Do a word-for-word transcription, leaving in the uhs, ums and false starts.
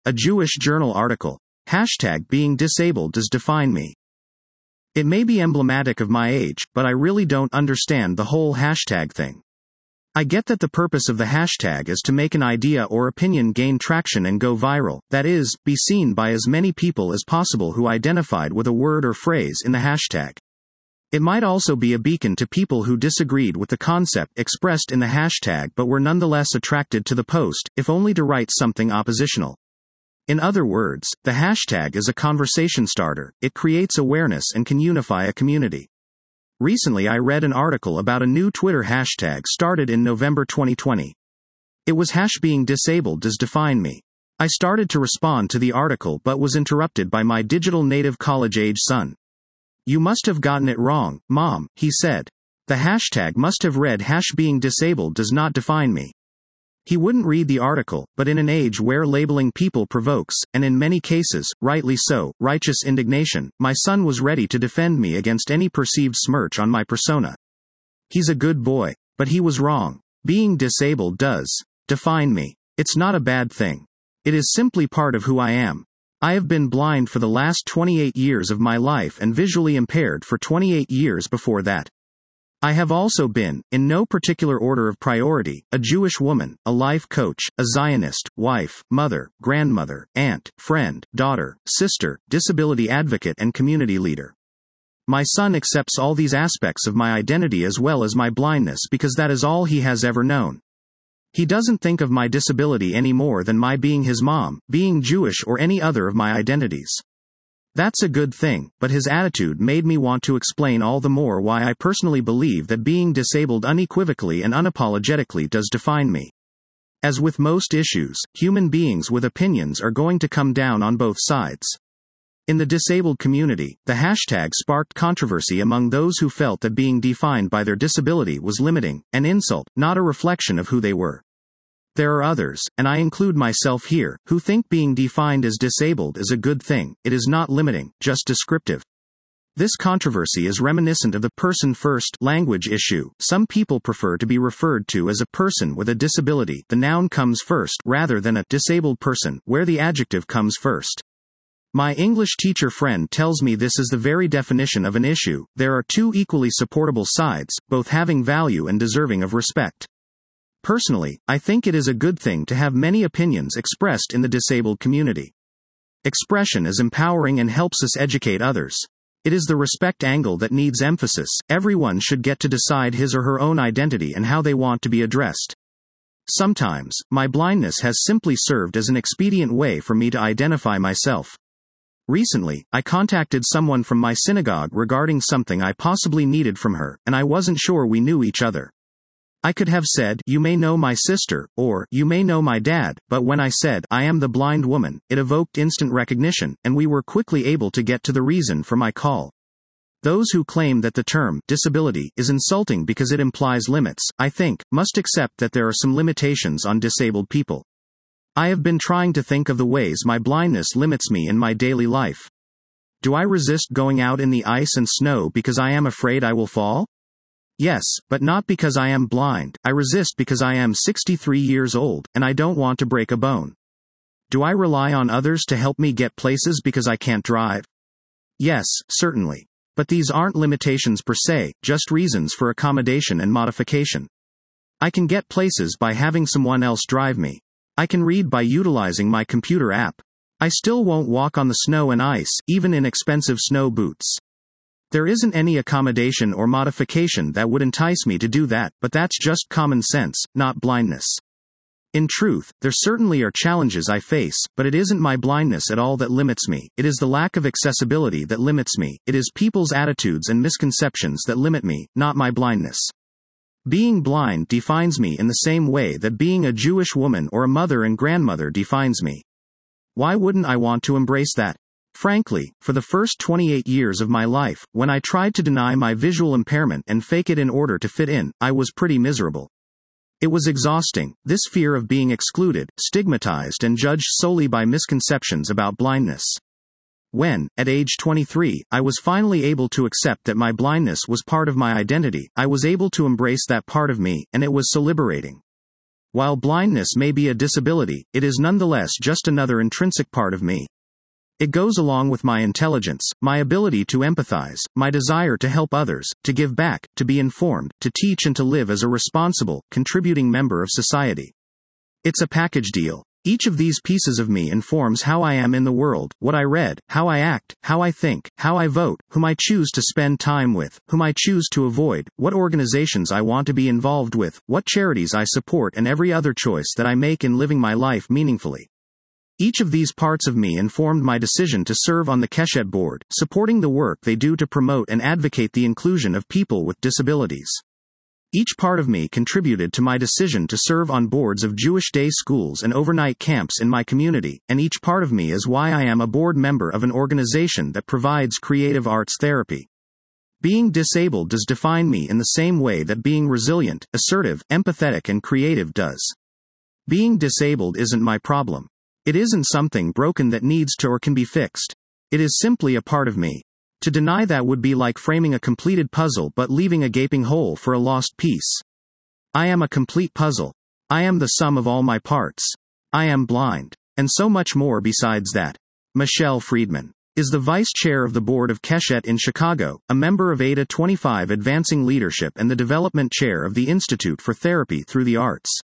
A Jewish Journal article. Hashtag being disabled does define me. It may be emblematic of my age, but I really don't understand the whole hashtag thing. I get that the purpose of the hashtag is to make an idea or opinion gain traction and go viral, that is, be seen by as many people as possible who identified with a word or phrase in the hashtag. It might also be a beacon to people who disagreed with the concept expressed in the hashtag but were nonetheless attracted to the post, if only to write something oppositional. In other words, the hashtag is a conversation starter, it creates awareness and can unify a community. Recently I read an article about a new Twitter hashtag started in November twenty twenty. It was hash being disabled does define me. I started to respond to the article but was interrupted by my digital native college-age son. You must have gotten it wrong, Mom, he said. The hashtag must have read hash being disabled does not define me. He wouldn't read the article, but in an age where labeling people provokes, and in many cases, rightly so, righteous indignation, my son was ready to defend me against any perceived smirch on my persona. He's a good boy, but he was wrong. Being disabled does define me. It's not a bad thing. It is simply part of who I am. I have been blind for the last twenty-eight years of my life and visually impaired for twenty-eight years before that. I have also been, in no particular order of priority, a Jewish woman, a life coach, a Zionist, wife, mother, grandmother, aunt, friend, daughter, sister, disability advocate and community leader. My son accepts all these aspects of my identity as well as my blindness because that is all he has ever known. He doesn't think of my disability any more than my being his mom, being Jewish or any other of my identities. That's a good thing, but his attitude made me want to explain all the more why I personally believe that being disabled unequivocally and unapologetically does define me. As with most issues, human beings with opinions are going to come down on both sides. In the disabled community, the hashtag sparked controversy among those who felt that being defined by their disability was limiting, an insult, not a reflection of who they were. There are others, and I include myself here, who think being defined as disabled is a good thing. It is not limiting, just descriptive. This controversy is reminiscent of the person-first language issue. Some people prefer to be referred to as a person with a disability. The noun comes first, rather than a disabled person, where the adjective comes first. My English teacher friend tells me this is the very definition of an issue. There are two equally supportable sides, both having value and deserving of respect. Personally, I think it is a good thing to have many opinions expressed in the disabled community. Expression is empowering and helps us educate others. It is the respect angle that needs emphasis. Everyone should get to decide his or her own identity and how they want to be addressed. Sometimes, my blindness has simply served as an expedient way for me to identify myself. Recently, I contacted someone from my synagogue regarding something I possibly needed from her, and I wasn't sure we knew each other. I could have said, "You may know my sister," or, "You may know my dad," but when I said, "I am the blind woman," it evoked instant recognition, and we were quickly able to get to the reason for my call. Those who claim that the term disability is insulting because it implies limits, I think, must accept that there are some limitations on disabled people. I have been trying to think of the ways my blindness limits me in my daily life. Do I resist going out in the ice and snow because I am afraid I will fall? Yes, but not because I am blind. I resist because I am sixty-three years old, and I don't want to break a bone. Do I rely on others to help me get places because I can't drive? Yes, certainly. But these aren't limitations per se, just reasons for accommodation and modification. I can get places by having someone else drive me. I can read by utilizing my computer app. I still won't walk on the snow and ice, even in expensive snow boots. There isn't any accommodation or modification that would entice me to do that, but that's just common sense, not blindness. In truth, there certainly are challenges I face, but it isn't my blindness at all that limits me. It is the lack of accessibility that limits me. It is people's attitudes and misconceptions that limit me, not my blindness. Being blind defines me in the same way that being a Jewish woman or a mother and grandmother defines me. Why wouldn't I want to embrace that? Frankly, for the first twenty-eight years of my life, when I tried to deny my visual impairment and fake it in order to fit in, I was pretty miserable. It was exhausting, this fear of being excluded, stigmatized and judged solely by misconceptions about blindness. When, at age twenty-three, I was finally able to accept that my blindness was part of my identity, I was able to embrace that part of me, and it was so liberating. While blindness may be a disability, it is nonetheless just another intrinsic part of me. It goes along with my intelligence, my ability to empathize, my desire to help others, to give back, to be informed, to teach and to live as a responsible, contributing member of society. It's a package deal. Each of these pieces of me informs how I am in the world, what I read, how I act, how I think, how I vote, whom I choose to spend time with, whom I choose to avoid, what organizations I want to be involved with, what charities I support, and every other choice that I make in living my life meaningfully. Each of these parts of me informed my decision to serve on the Keshet board, supporting the work they do to promote and advocate the inclusion of people with disabilities. Each part of me contributed to my decision to serve on boards of Jewish day schools and overnight camps in my community, and each part of me is why I am a board member of an organization that provides creative arts therapy. Being disabled does define me in the same way that being resilient, assertive, empathetic, and creative does. Being disabled isn't my problem. It isn't something broken that needs to or can be fixed. It is simply a part of me. To deny that would be like framing a completed puzzle but leaving a gaping hole for a lost piece. I am a complete puzzle. I am the sum of all my parts. I am blind. And so much more besides that. Michelle Friedman is the vice chair of the board of Keshet in Chicago, a member of A D A twenty-five Advancing Leadership, and the development chair of the Institute for Therapy Through the Arts.